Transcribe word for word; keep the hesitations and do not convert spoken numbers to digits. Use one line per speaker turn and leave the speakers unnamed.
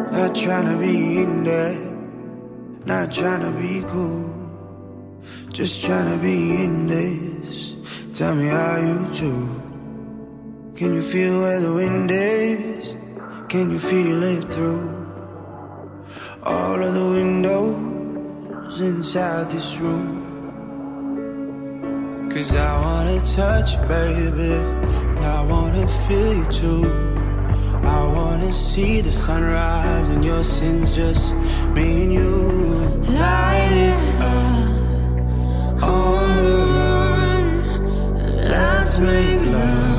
Not trying to be in there, not trying to be cool, just trying to be in this. Tell me how you do. Can you feel where the wind is? Can you feel it through all of the windows inside this room? Cause I wanna touch you, baby, and I wanna feel you too. I wanna see the sunrise and your sins, just me and you. Light it up on the run, let's make love.